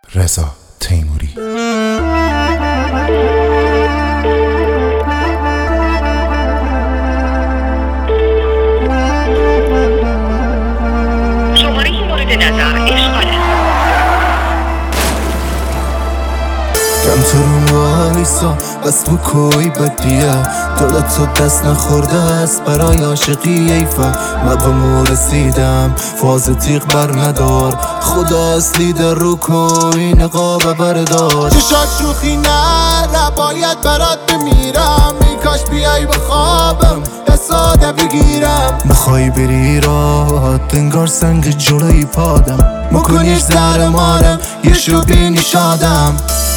رضا تیموری. شماره مورد نظر اشغاله. کم تو رو وایسا بس تو کوی بدیه دلت تو دست نخورده است برای عاشقی ایفا من به مو رسیدم فاز تیغ بر ندار خدا اصلی در رو کوی نقاب بردار چشات شوخی نره باید برات بمیرم ای کاش بیای بخوابم ساده بگیرم میخوای بری رات انگار سنگ جلوی پادم مکنیش زهر مارم یه شو بینی شادم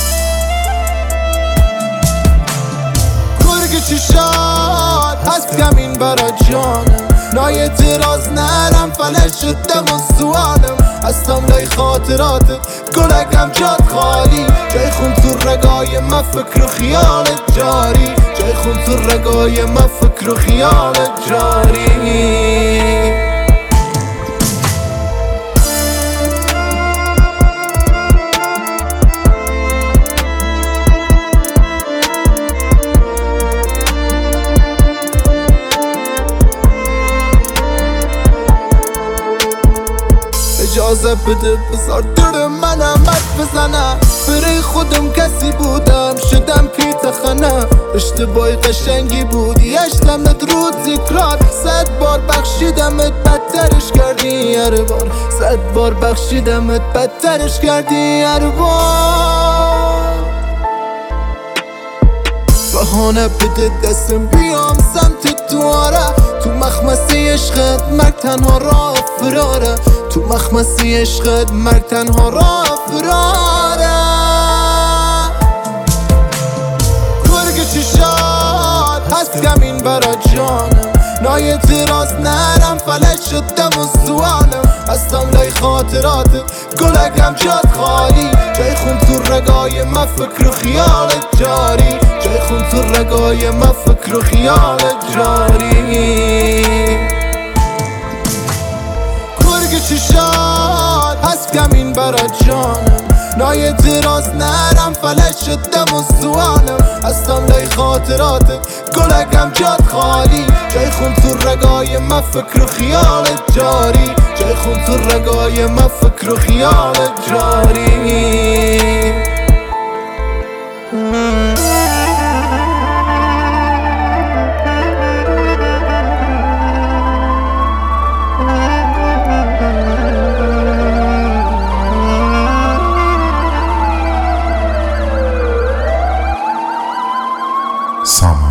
گرگ چشات هست کمین برا جانم نای تراز نرم فلش شدم و سوالم هستم لای خاطراتت گلگم جات خالی جای خون تو رگای من فکر و خیالت جاری جای خون تو رگای من فکر و خیالت جاری اجازه بده بذار دور منم حد بزنم برای خودم کسی بودم شدم پیت خانه اشتباهی قشنگی بود یشتمت رو ذکرات 100 بار بخشیدمت بدترش کردی هر بار 100 بار بخشیدمت بدترش کردی هر بار بهانه بده دستم بیام سمت دواره تو مخمسه عشقت مرگ تنها راه فراره تو مخمسه عشقت مرگ تنها راه فراره گرگ چشات هست کمین برا جانم نای تراز نرم فلج شدم و سوالم هستم لای خاطراتت گلگم جات خالی جای خون تو رگای من فکر و خیالت جاری جای خون تو رگای من فکر و خیالت جاری گرگ چشات هست کمین برا جانم نای تراز نرم فلج شدم و سوالم هستم لای خاطراتت گلگم جات خالی جای خون تو رگای من فکر و خیالت جاری جای خون تو رگای من فکر و خیالت جاری سامان